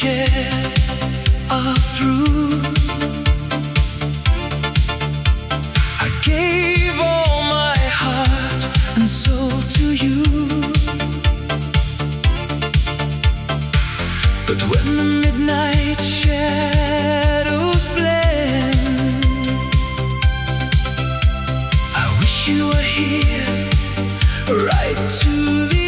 care are through. I gave all my heart and soul to you, but when the midnight shadows blend, I wish you were here right to the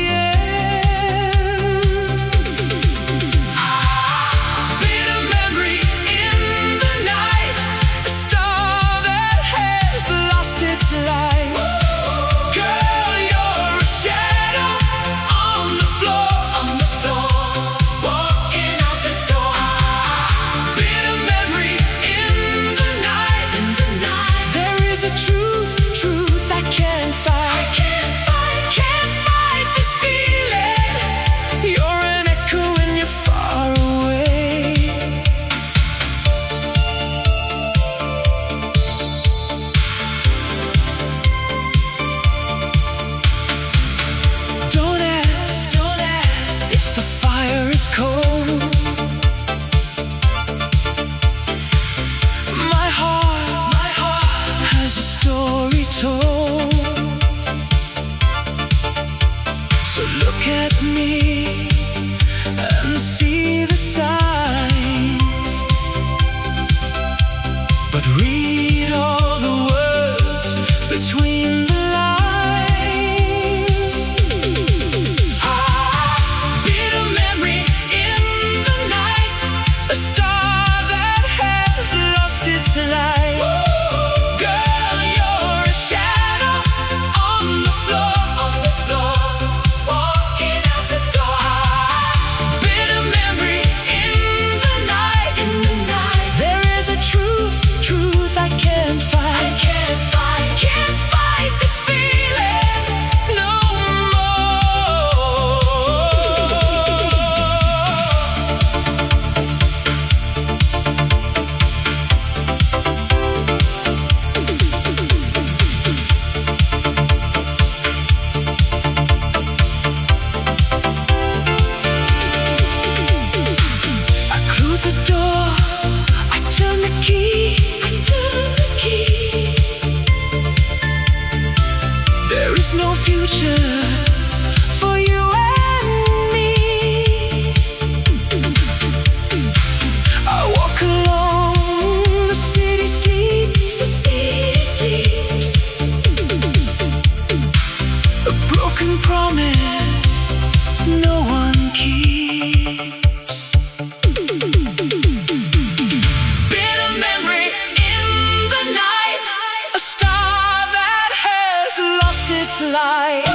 no future for you and me. I walk alone, the city sleeps, the city sleeps. A broken promise no one keeps. Bitter memory in the night, a star that has lost its light.